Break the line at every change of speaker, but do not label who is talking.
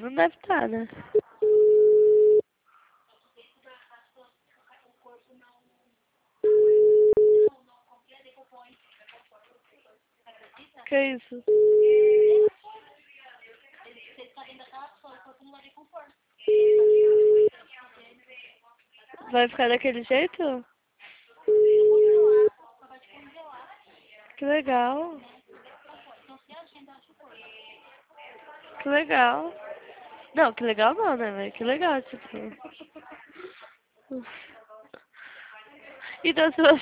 Não deve estar, né? Que isso? Vai ficar daquele jeito? Que legal. Que legal. Não, que legal não, né, velho? Que legal, tipo. Então, se você